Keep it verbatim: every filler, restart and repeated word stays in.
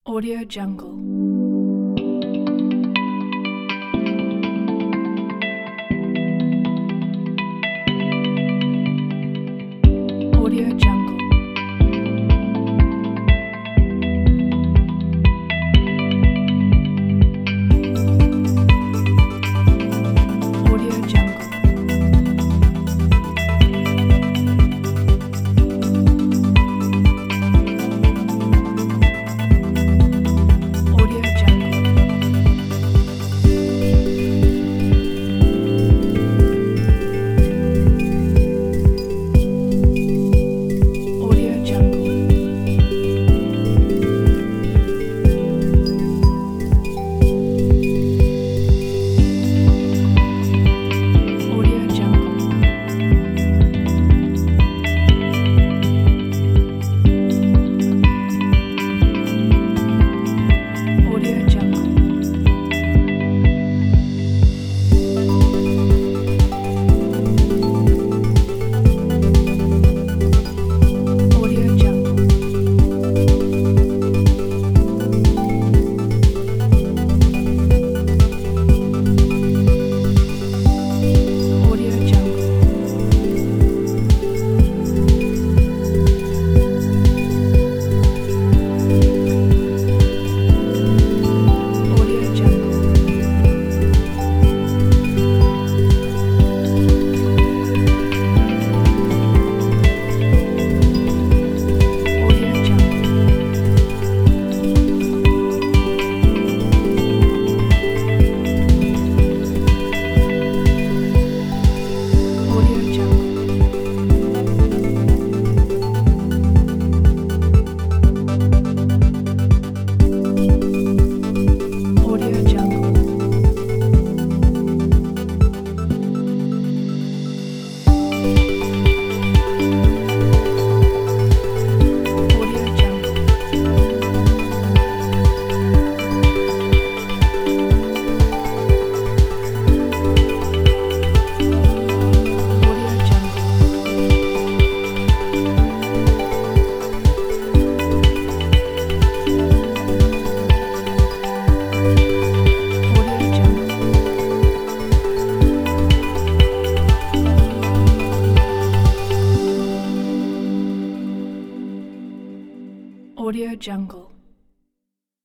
Audio Jungle. Audio Jungle. Audio Jungle. Audio Jungle. Audio Jungle. Audio Jungle. Audio Jungle. Audio Jungle. Audio Jungle. Audio Jungle. Audio Jungle. Audio Jungle. Audio Jungle. Audio Jungle. Audio Jungle. Audio Jungle. Audio Jungle.